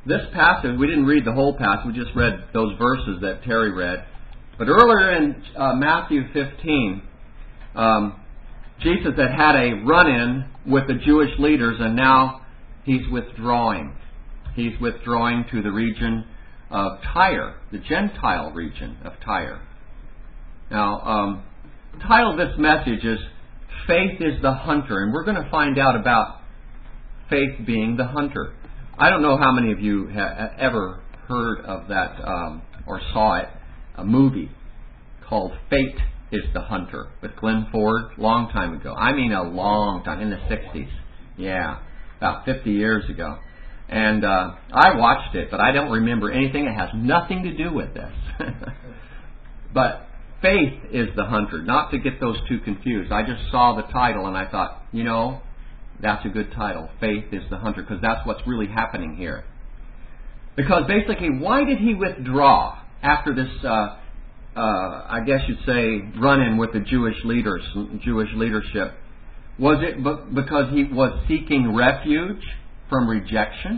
this passage, we didn't read the whole passage, we just read those verses that Terry read. But earlier in Matthew 15, Jesus had a run-in with the Jewish leaders, and now he's withdrawing. He's withdrawing to the region of Tyre, the Gentile region of Tyre. Now, the title of this message is Faith is the Hunter, and we're going to find out about faith being the hunter. I don't know how many of you have ever heard of that or saw it, a movie called Fate is the Hunter with Glenn Ford, long time ago. I mean a long time, in the 60s. Yeah, about 50 years ago. And I watched it, but I don't remember anything. It has nothing to do with this. But Faith is the Hunter. Not to get those two confused. I just saw the title and I thought, that's a good title. Faith is the Hunter, because that's what's really happening here. Because basically, why did he withdraw after this, I guess you'd say, run-in with the Jewish leadership? Was it because he was seeking refuge from rejection?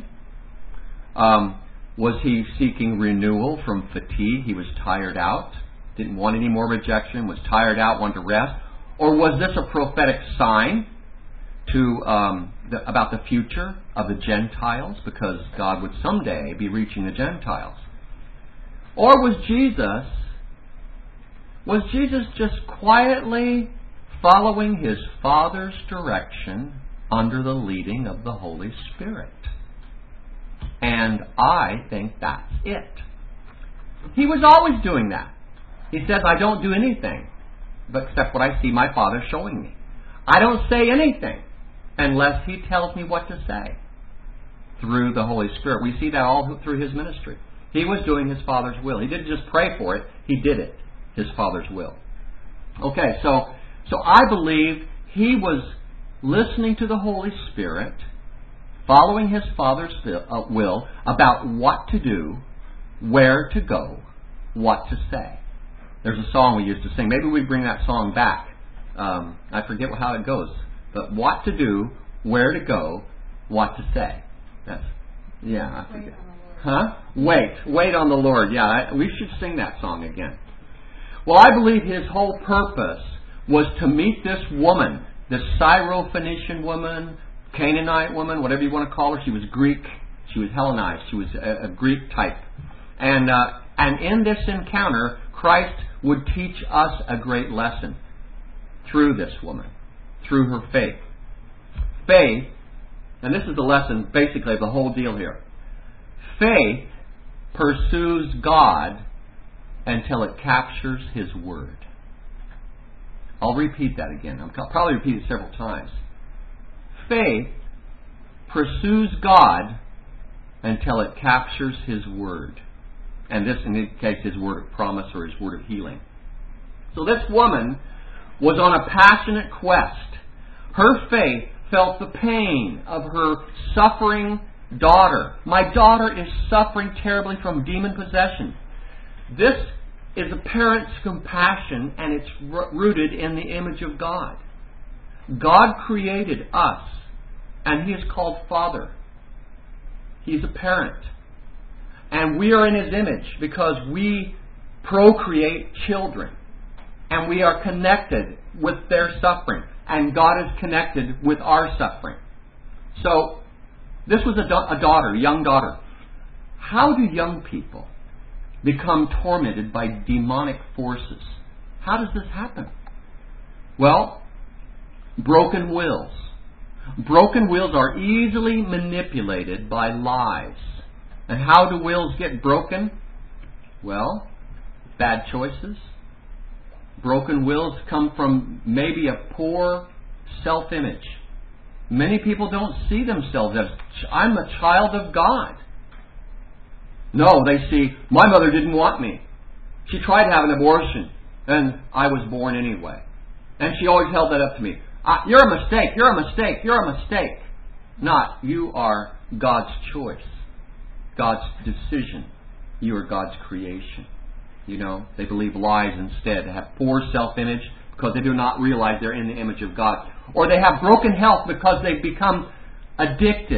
Was he seeking renewal from fatigue? He was tired out, didn't want any more rejection, was tired out, wanted to rest? Or was this a prophetic sign to about the future of the Gentiles, because God would someday be reaching the Gentiles? Or was Jesus just quietly following his Father's direction under the leading of the Holy Spirit? And I think that's it. He was always doing that. He says, I don't do anything except what I see my Father showing me. I don't say anything unless he tells me what to say through the Holy Spirit. We see that all through his ministry. He was doing his Father's will. He didn't just pray for it. He did it, his Father's will. Okay, so I believe he was listening to the Holy Spirit, following his Father's will about what to do, where to go, what to say. There's a song we used to sing. Maybe we bring that song back. I forget how it goes. But what to do, where to go, what to say. I forget. Wait on the Lord. Yeah, we should sing that song again. Well, I believe his whole purpose was to meet this woman, this Syro-Phoenician woman, Canaanite woman, whatever you want to call her. She was Greek. She was Hellenized. She was a Greek type. And in this encounter, Christ would teach us a great lesson through this woman, through her faith. Faith, and this is the lesson basically of the whole deal here. Faith pursues God until it captures His Word. I'll repeat that again. I'll probably repeat it several times. Faith pursues God until it captures His Word. And this, in this case, His word of promise or His word of healing. So this woman was on a passionate quest. Her faith felt the pain of her suffering daughter. My daughter is suffering terribly from demon possession. This is a parent's compassion, and it's rooted in the image of God. God created us, and He is called Father. He's a parent. And we are in His image because we procreate children. And we are connected with their suffering. And God is connected with our suffering. So, this was a daughter, a young daughter. How do young people become tormented by demonic forces? How does this happen? Well, broken wills. Broken wills are easily manipulated by lies. And how do wills get broken? Well, bad choices. Broken wills come from maybe a poor self-image. Many people don't see themselves as, I'm a child of God. No, they see, my mother didn't want me. She tried to have an abortion, and I was born anyway. And she always held that up to me. You're a mistake, you're a mistake, you're a mistake. Not, you are God's choice. God's decision. You are God's creation. They believe lies instead. They have poor self-image because they do not realize they're in the image of God. Or they have broken health because they've become addicted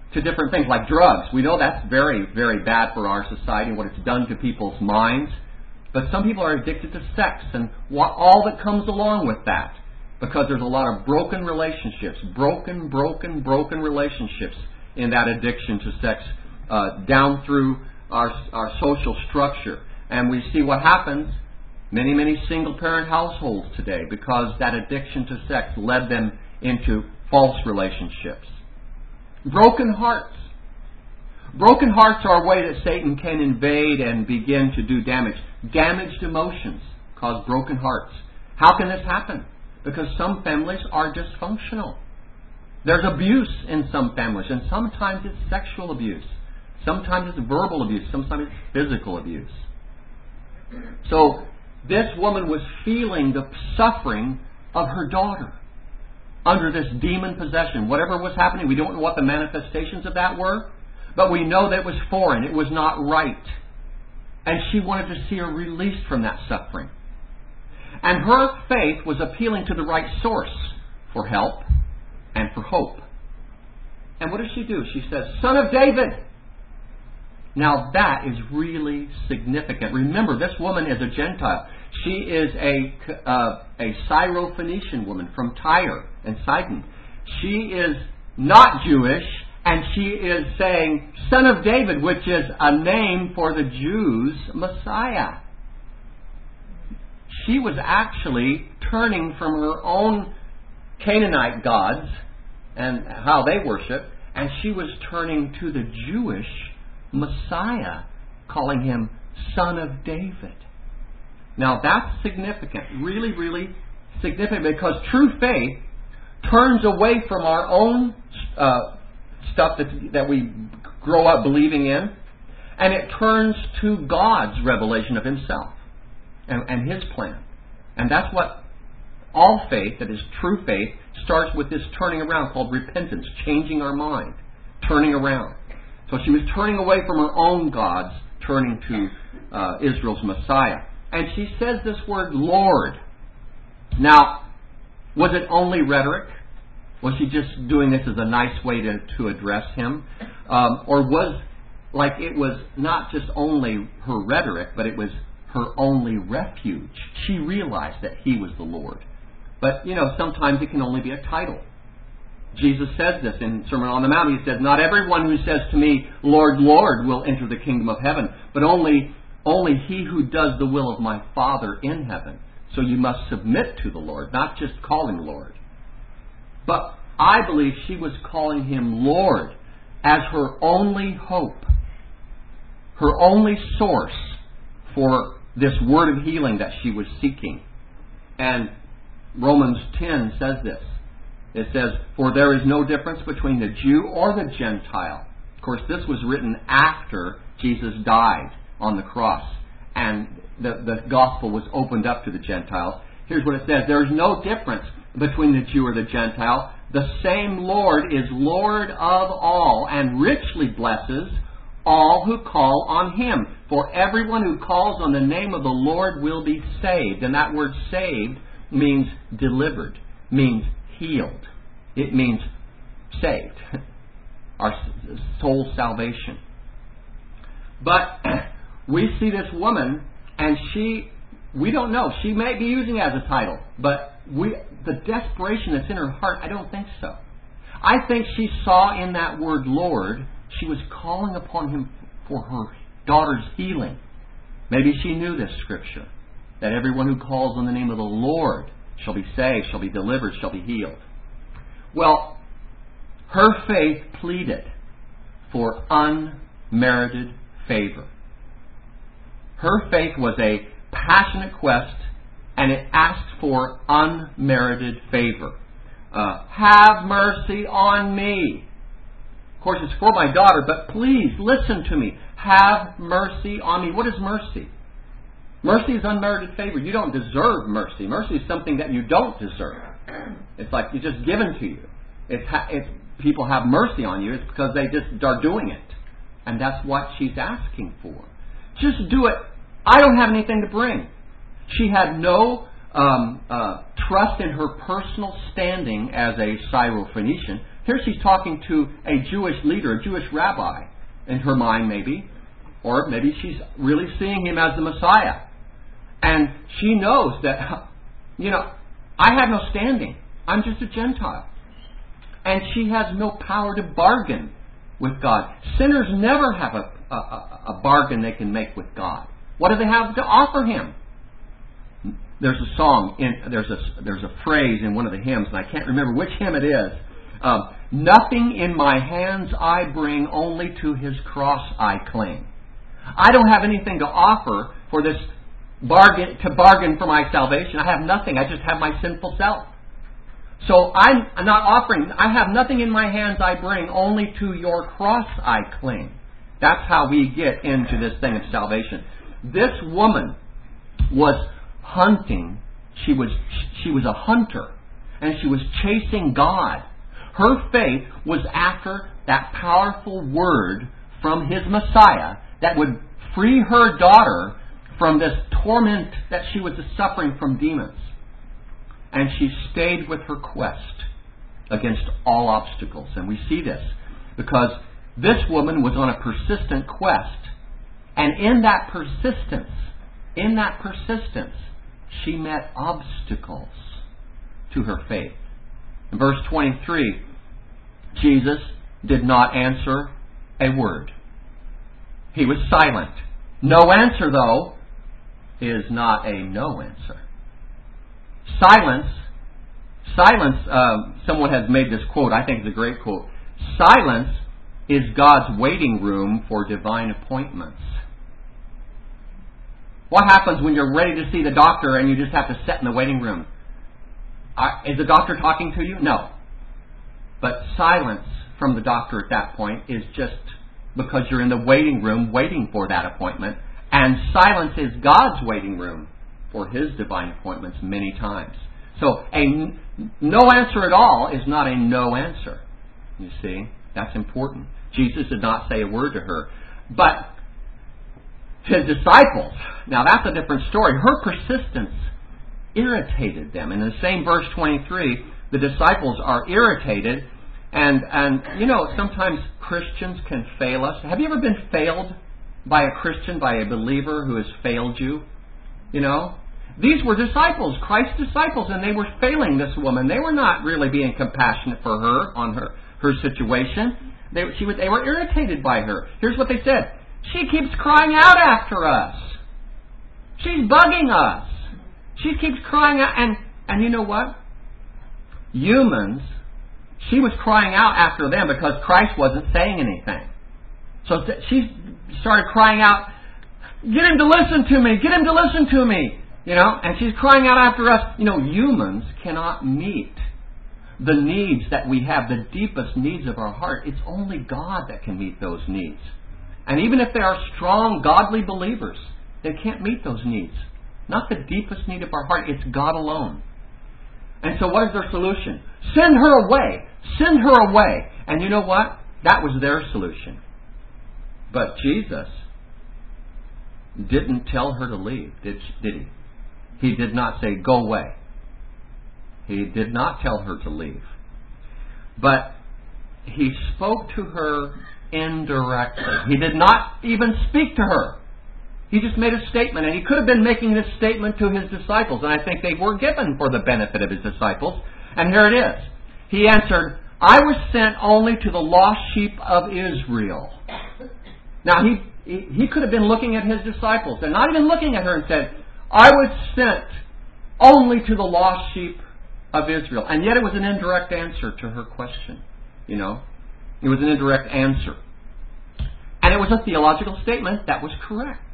to different things like drugs. We know that's very, very bad for our society and what it's done to people's minds. But some people are addicted to sex and all that comes along with that. Because there's a lot of broken relationships, broken relationships in that addiction to sex down through our social structure. And we see what happens, many single-parent households today, because that addiction to sex led them into false relationships. Broken hearts. Broken hearts are a way that Satan can invade and begin to do damage. Damaged emotions cause broken hearts. How can this happen? Because some families are dysfunctional. There's abuse in some families, and sometimes it's sexual abuse. Sometimes it's verbal abuse. Sometimes it's physical abuse. So this woman was feeling the suffering of her daughter under this demon possession. Whatever was happening, we don't know what the manifestations of that were, but we know that it was foreign. It was not right. And she wanted to see her released from that suffering. And her faith was appealing to the right source for help and for hope. And what does she do? She says, "Son of David." Now that is really significant. Remember, this woman is a Gentile. She is a Syrophoenician woman from Tyre and Sidon. She is not Jewish, and she is saying, "Son of David," which is a name for the Jews' Messiah. She was actually turning from her own Canaanite gods and how they worship, and she was turning to the Jewish Messiah, calling him Son of David. Now that's significant, really significant, because true faith turns away from our own stuff that we grow up believing in, and it turns to God's revelation of Himself and His plan. And that's what all faith, that is true faith, starts with this turning around called repentance, changing our mind, turning around. So she was turning away from her own gods, turning to Israel's Messiah. And she says this word, Lord. Now, was it only rhetoric? Was she just doing this as a nice way to address Him? Or was, like, it was not just only her rhetoric, but it was her only refuge? She realized that He was the Lord. But, sometimes it can only be a title. Jesus says this in Sermon on the Mount. He says, "Not everyone who says to me, 'Lord, Lord,' will enter the kingdom of heaven, but only he who does the will of my Father in heaven." So you must submit to the Lord, not just call Him Lord. But I believe she was calling Him Lord as her only hope, her only source for this word of healing that she was seeking. And Romans 10 says this. It says, "For there is no difference between the Jew or the Gentile." Of course, this was written after Jesus died on the cross, and the gospel was opened up to the Gentiles. Here's what it says: "There is no difference between the Jew or the Gentile. The same Lord is Lord of all, and richly blesses all who call on Him. For everyone who calls on the name of the Lord will be saved." And that word saved means delivered, means healed. It means saved. Our soul salvation. But we see this woman, and we don't know. She may be using it as a title, but the desperation that's in her heart, I don't think so. I think she saw in that word Lord, she was calling upon Him for her daughter's healing. Maybe she knew this scripture, that everyone who calls on the name of the Lord shall be saved, shall be delivered, shall be healed. Well, her faith pleaded for unmerited favor. Her faith was a passionate quest, and it asked for unmerited favor. Have mercy on me. Of course, it's for my daughter, but please listen to me. Have mercy on me. What is mercy? Mercy is unmerited favor. You don't deserve mercy. Mercy is something that you don't deserve. It's like it's just given to you. If people have mercy on you, it's because they just are doing it. And that's what she's asking for. Just do it. I don't have anything to bring. She had no trust in her personal standing as a Syrophoenician. Here she's talking to a Jewish leader, a Jewish rabbi, in her mind maybe. Or maybe she's really seeing him as the Messiah. And she knows that, I have no standing. I'm just a Gentile. And she has no power to bargain with God. Sinners never have a bargain they can make with God. What do they have to offer Him? There's a song, there's a phrase in one of the hymns, and I can't remember which hymn it is. Nothing in my hands I bring, only to His cross I cling. I don't have anything to offer for this bargain for my salvation. I have nothing. I just have my sinful self. So I'm not offering. I have nothing in my hands I bring, only to your cross I cling. That's how we get into this thing of salvation. This woman was hunting. She was a hunter, and she was chasing God. Her faith was after that powerful word from His Messiah that would free her daughter from this torment that she was suffering from demons. And she stayed with her quest against all obstacles. And we see this because this woman was on a persistent quest. And in that persistence, she met obstacles to her faith. In verse 23, Jesus did not answer a word. He was silent. No answer, though, is not a no answer. Silence, someone has made this quote, I think it's a great quote. Silence is God's waiting room for divine appointments. What happens when you're ready to see the doctor and you just have to sit in the waiting room? Is the doctor talking to you? No. But silence from the doctor at that point is just because you're in the waiting room waiting for that appointment. And silence is God's waiting room for His divine appointments many times. So a no answer at all is not a no answer. You see, that's important. Jesus did not say a word to her. But His disciples, now that's a different story. Her persistence irritated them. In the same verse 23, the disciples are irritated. And sometimes Christians can fail us. Have you ever been failed by a Christian, by a believer who has failed you? These were disciples, Christ's disciples, and they were failing this woman. They were not really being compassionate for her on her situation. They were irritated by her. Here's what they said. She keeps crying out after us. She's bugging us. She keeps crying out. And you know what? Humans, she was crying out after them because Christ wasn't saying anything. So she started crying out, get him to listen to me, get him to listen to me. And she's crying out after us. Humans cannot meet the needs that we have, the deepest needs of our heart. It's only God that can meet those needs. And even if they are strong, godly believers, they can't meet those needs. Not the deepest need of our heart. It's God alone. And so what is their solution? Send her away. Send her away. And you know what? That was their solution. But Jesus didn't tell her to leave, did He? He did not say, go away. He did not tell her to leave. But He spoke to her indirectly. He did not even speak to her. He just made a statement, and He could have been making this statement to His disciples, and I think they were given for the benefit of His disciples. And here it is. He answered, I was sent only to the lost sheep of Israel. Now, he could have been looking at His disciples and not even looking at her and said, I was sent only to the lost sheep of Israel. And yet it was an indirect answer to her question. It was an indirect answer. And it was a theological statement that was correct.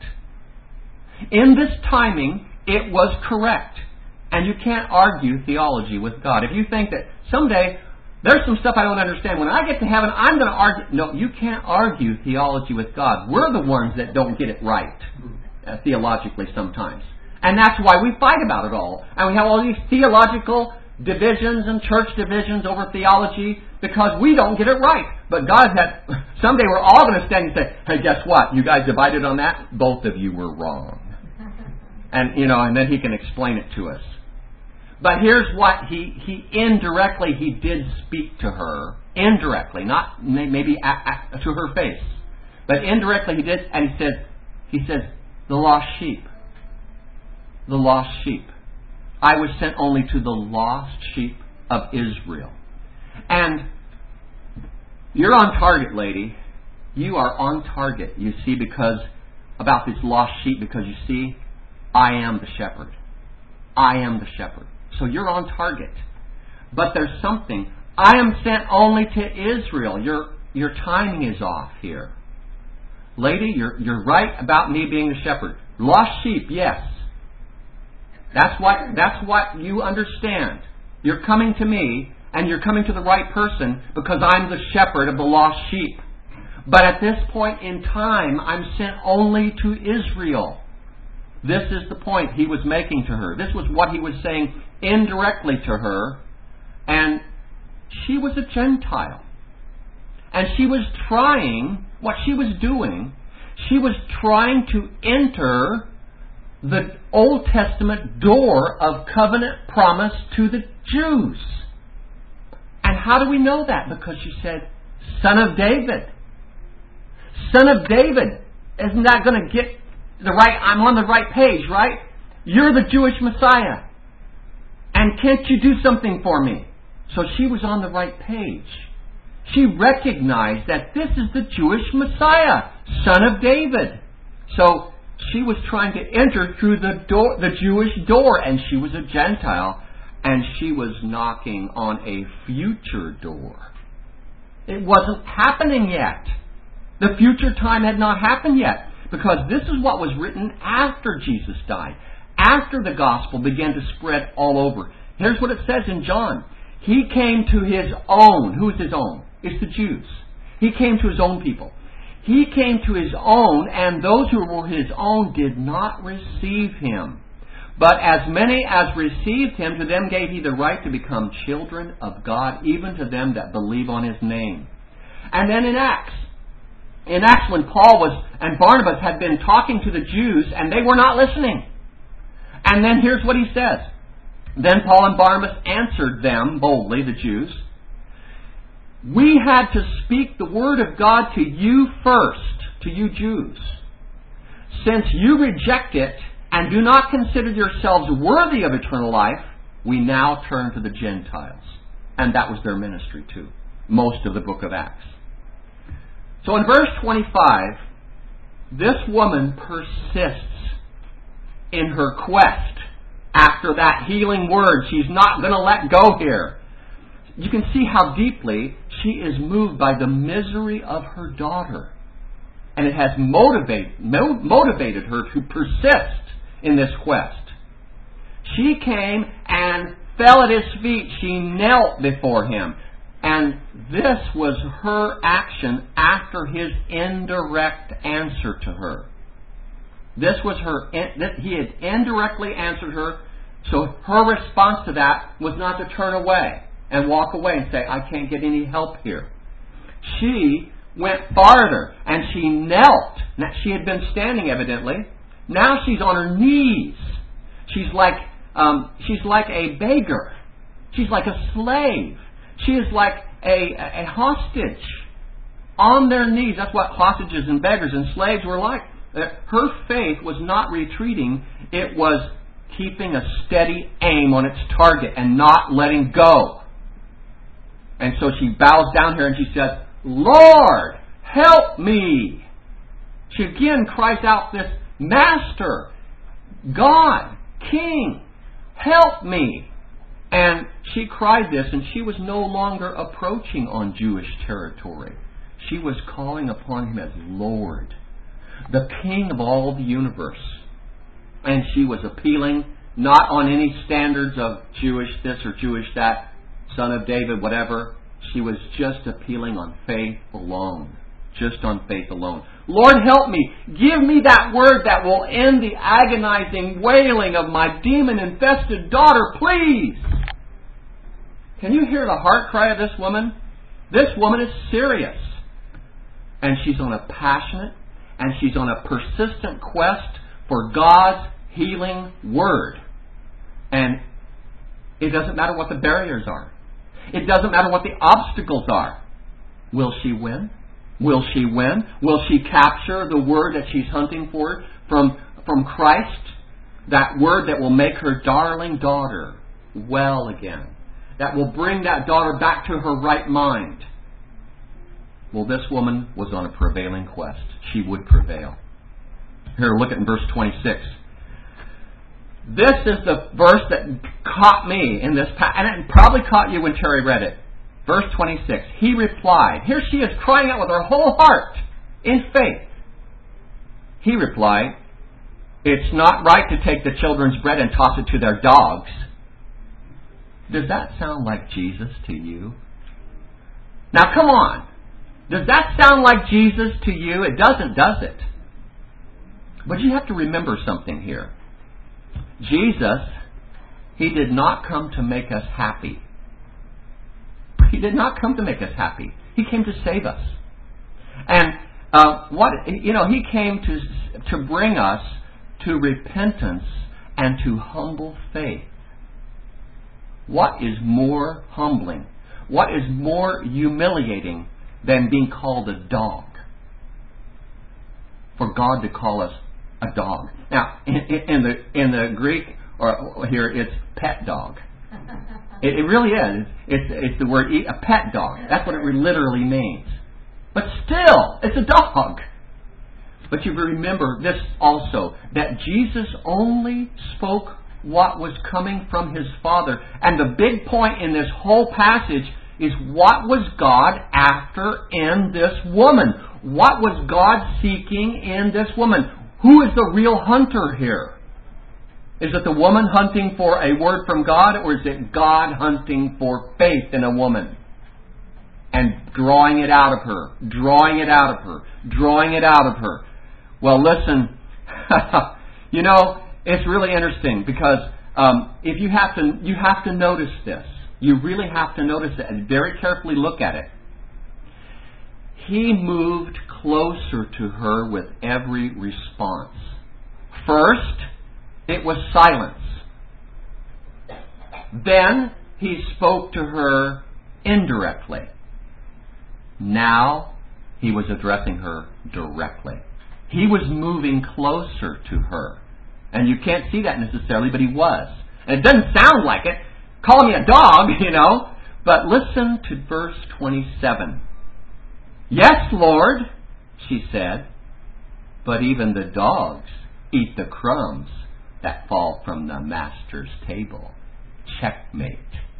In this timing, it was correct. And you can't argue theology with God. If you think that someday there's some stuff I don't understand, when I get to heaven, I'm going to argue. No, you can't argue theology with God. We're the ones that don't get it right theologically sometimes. And that's why we fight about it all. And we have all these theological divisions and church divisions over theology because we don't get it right. But God had, someday we're all going to stand and say, hey, guess what? You guys divided on that? Both of you were wrong. And, and then He can explain it to us. But here's what he indirectly he did speak to her. Indirectly, not maybe to her face. But indirectly he did, and he said, the lost sheep. The lost sheep. I was sent only to the lost sheep of Israel. And you're on target, lady. You are on target, you see, because about this lost sheep, because you see, I am the shepherd. I am the shepherd. So you're on target. But there's something. I am sent only to Israel. Your timing is off here. Lady, you're right about me being the shepherd. Lost sheep, yes. That's what you understand. You're coming to me, and you're coming to the right person because I'm the shepherd of the lost sheep. But at this point in time, I'm sent only to Israel. This is the point he was making to her. This was what he was saying indirectly to her. And she was a Gentile. And she was trying, what she was doing, she was trying to enter the Old Testament door of covenant promise to the Jews. And how do we know that? Because she said, Son of David. Son of David. Isn't that going to get the right, I'm on the right page, right? You're the Jewish Messiah. And can't you do something for me? So she was on the right page. She recognized that this is the Jewish Messiah, Son of David. So she was trying to enter through the door, the Jewish door, and she was a Gentile, and she was knocking on a future door. It wasn't happening yet. The future time had not happened yet, because this is what was written after Jesus died, after the gospel began to spread all over. Here's what it says in John. He came to his own. Who is his own? It's the Jews. He came to his own people. He came to his own, and those who were his own did not receive him. But as many as received him, to them gave he the right to become children of God, even to them that believe on his name. And then in Acts when Paul and Barnabas had been talking to the Jews, and they were not listening. And then here's what he says. Then Paul and Barnabas answered them boldly, the Jews, we had to speak the word of God to you first, to you Jews. Since you reject it and do not consider yourselves worthy of eternal life, we now turn to the Gentiles. And that was their ministry too, most of the book of Acts. So in verse 25, this woman persists in her quest after that healing word. She's not going to let go here. You can see how deeply she is moved by the misery of her daughter. And it has motivated her to persist in this quest. She came and fell at his feet. She knelt before him. And this was her action after his indirect answer to her. This was he had indirectly answered her, so her response to that was not to turn away and walk away and say, I can't get any help here. She went farther and she knelt. Now, she had been standing evidently. Now she's on her knees. She's like a beggar. She's like a slave. She is like a hostage on their knees. That's what hostages and beggars and slaves were like. Her faith was not retreating. It was keeping a steady aim on its target and not letting go. And so she bows down here and she says, Lord, help me. She again cries out this, Master, God, King, help me. And she cried this, and she was no longer approaching on Jewish territory. She was calling upon him as Lord, the King of all the universe. And she was appealing not on any standards of Jewish this or Jewish that, Son of David, whatever. She was just appealing on faith alone. Just on faith alone. Lord, help me. Give me that word that will end the agonizing wailing of my demon-infested daughter, please. Can you hear the heart cry of this woman? This woman is serious. And she's on a passionate and she's on a persistent quest for God's healing word. And It doesn't matter what the barriers are. It doesn't matter what the obstacles are. Will she win? Will she win? Will she capture the word that she's hunting for from Christ? That word that will make her darling daughter well again. That will bring that daughter back to her right mind. Well, this woman was on a prevailing quest. She would prevail. Here, look at in verse 26. This is the verse that caught me in this passage, and it probably caught you when Terry read it. Verse 26. He replied. Here she is crying out with her whole heart in faith. He replied, "It's not right to take the children's bread and toss it to their dogs." Does that sound like Jesus to you? Now come on. Does that sound like Jesus to you? It doesn't, does it? But you have to remember something here. Jesus, He did not come to make us happy. He did not come to make us happy. He came to save us. And He came to bring us to repentance and to humble faith. What is more humbling? What is more humiliating than being called a dog? For God to call us a dog. Now, in the Greek, or here, it's pet dog. It really is. It's the word a pet dog. That's what it literally means. But still, it's a dog. But you remember this also, that Jesus only spoke what was coming from His Father. And the big point in this whole passage is, what was God after in this woman? What was God seeking in this woman? Who is the real hunter here? Is it the woman hunting for a word from God, or is it God hunting for faith in a woman? And drawing it out of her, drawing it out of her, drawing it out of her. Well, listen, it's really interesting because if you have to notice this. You really have to notice it and very carefully look at it. He moved closer to her with every response. First, it was silence. Then He spoke to her indirectly. Now He was addressing her directly. He was moving closer to her. And you can't see that necessarily, but He was. And it doesn't sound like it. Call me a dog, But listen to verse 27. "Yes, Lord," she said, "but even the dogs eat the crumbs that fall from the master's table." Checkmate.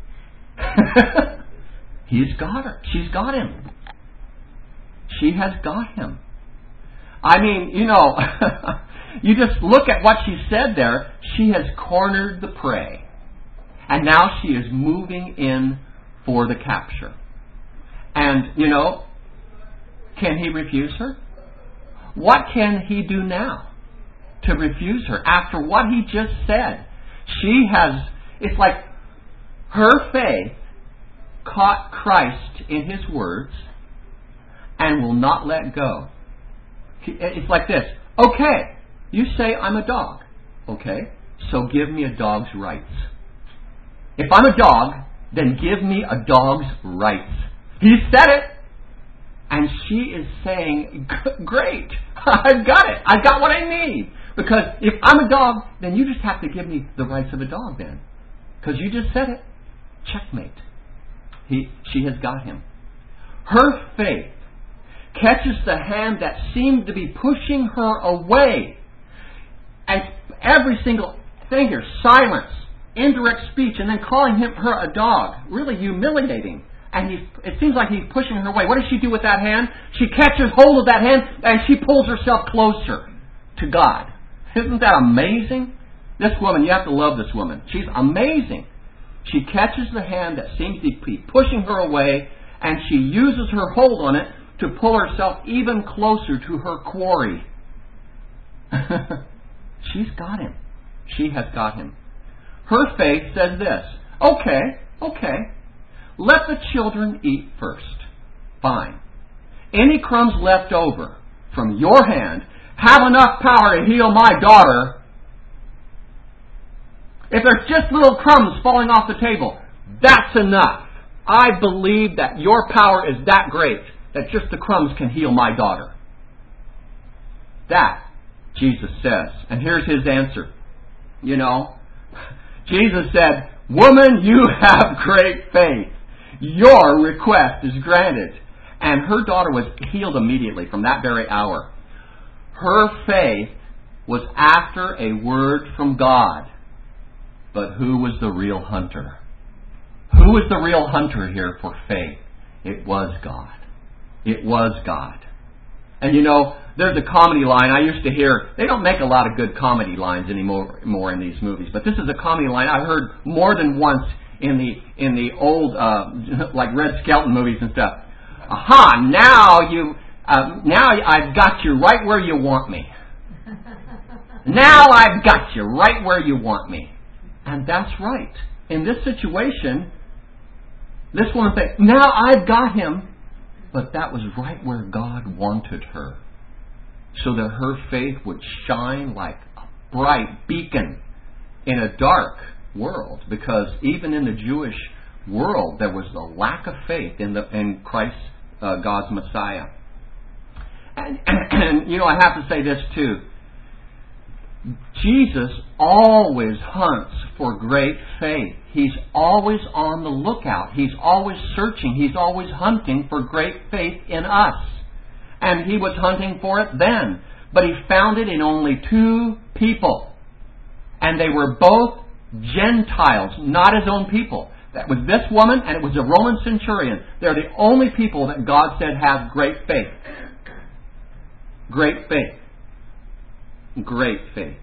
He's got her. She's got him. She has got him. I mean, you just look at what she said there. She has cornered the prey. And now she is moving in for the capture. And, can He refuse her? What can He do now to refuse her after what He just said? It's like her faith caught Christ in His words and will not let go. It's like this. Okay, you say I'm a dog. Okay, so give me a dog's rights. If I'm a dog, then give me a dog's rights. He said it. And she is saying, great, I've got it. I've got what I need. Because if I'm a dog, then you just have to give me the rights of a dog then. Because you just said it. Checkmate. She has got him. Her faith catches the hand that seemed to be pushing her away. And every single thing here, silence, indirect speech, and then calling her a dog, really humiliating. And it seems like He's pushing her away. What does she do with that hand? She catches hold of that hand and she pulls herself closer to God. Isn't that amazing? This woman, you have to love this woman. She's amazing. She catches the hand that seems to be pushing her away, and she uses her hold on it to pull herself even closer to her quarry. She's got him. She has got him. Her faith says this. Okay. Let the children eat first. Fine. Any crumbs left over from your hand have enough power to heal my daughter. If there's just little crumbs falling off the table, that's enough. I believe that your power is that great that just the crumbs can heal my daughter. That, Jesus says. And here's his answer. You know, Jesus said, "Woman, you have great faith. Your request is granted." And her daughter was healed immediately from that very hour. Her faith was after a word from God. But who was the real hunter? Who was the real hunter here for faith? It was God. It was God. And you know, there's a comedy line I used to hear. They don't make a lot of good comedy lines anymore in these movies. But this is a comedy line I've heard more than once in the old like Red Skelton movies and stuff. Aha! Now I've got you right where you want me. Now I've got you right where you want me. And that's right. In this situation, this woman said, "Now I've got him." But that was right where God wanted her, so that her faith would shine like a bright beacon in a dark world. Because even in the Jewish world, there was a lack of faith in Christ, God's Messiah. And you know, I have to say this too. Jesus always hunts for great faith. He's always on the lookout. He's always searching. He's always hunting for great faith in us. And he was hunting for it then. But he found it in only 2 people. And they were both Gentiles, not his own people. That was this woman and it was a Roman centurion. They're the only people that God said have great faith. Great faith. Great faith.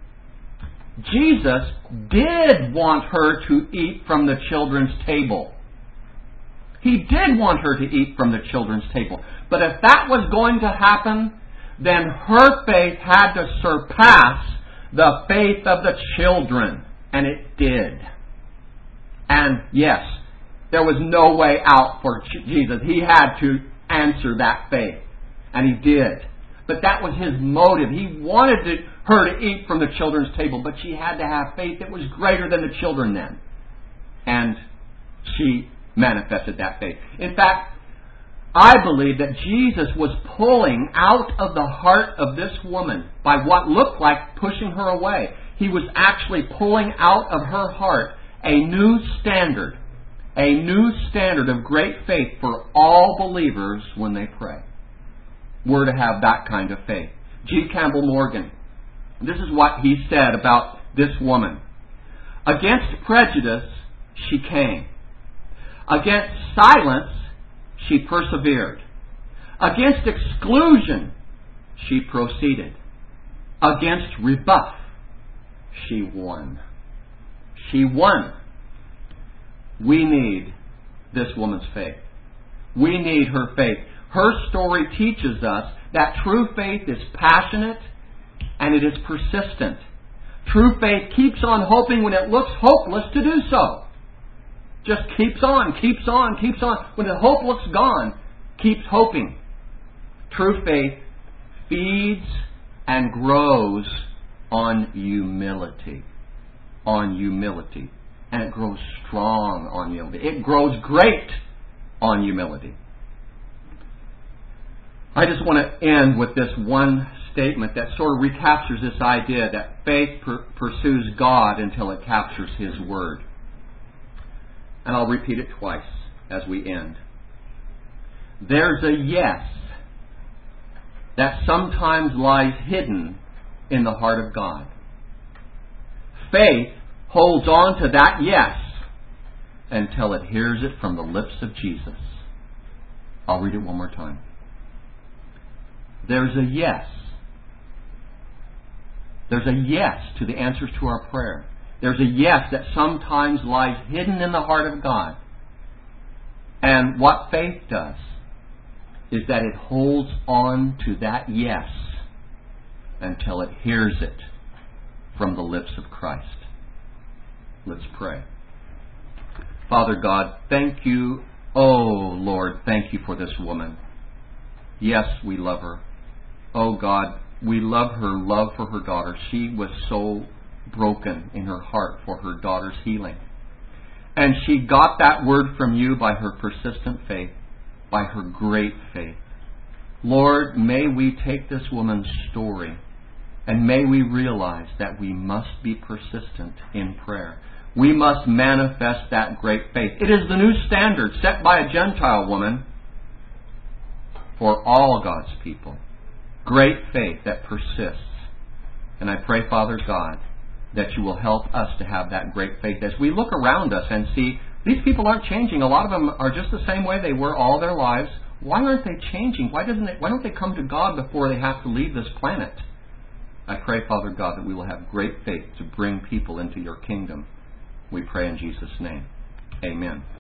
Jesus did want her to eat from the children's table. He did want her to eat from the children's table. But if that was going to happen, then her faith had to surpass the faith of the children. And it did. And yes, there was no way out for Jesus. He had to answer that faith. And he did. But that was his motive. He wanted her to eat from the children's table, but she had to have faith that was greater than the children then. And she manifested that faith. In fact, I believe that Jesus was pulling out of the heart of this woman by what looked like pushing her away. He was actually pulling out of her heart a new standard of great faith for all believers when they pray. We're to have that kind of faith. G. Campbell Morgan, this is what he said about this woman. Against prejudice, she came. Against silence, she persevered. Against exclusion, she proceeded. Against rebuff, she won. She won. We need this woman's faith. We need her faith. Her story teaches us that true faith is passionate and it is persistent. True faith keeps on hoping when it looks hopeless to do so. Just keeps on, keeps on, keeps on. When the hope looks gone, keeps hoping. True faith feeds and grows on humility. On humility. And it grows strong on humility. It grows great on humility. I just want to end with this one statement that sort of recaptures this idea that faith pursues God until it captures His Word. And I'll repeat it twice as we end. There's a yes that sometimes lies hidden in the heart of God. Faith holds on to that yes until it hears it from the lips of Jesus. I'll read it one more time. There's a yes. There's a yes to the answers to our prayer. There's a yes that sometimes lies hidden in the heart of God. And what faith does is that it holds on to that yes until it hears it from the lips of Christ. Let's pray. Father God, thank you. Oh Lord, thank you for this woman. Yes, we love her. Oh God, we love her love for her daughter. She was so broken in her heart for her daughter's healing. And she got that word from you by her persistent faith, by her great faith. Lord, may we take this woman's story and may we realize that we must be persistent in prayer. We must manifest that great faith. It is the new standard set by a Gentile woman for all God's people. Great faith that persists. And I pray, Father God, that you will help us to have that great faith as we look around us and see these people aren't changing. A lot of them are just the same way they were all their lives. Why aren't they changing? Why don't they come to God before they have to leave this planet? I pray, Father God, that we will have great faith to bring people into your kingdom. We pray in Jesus' name. Amen.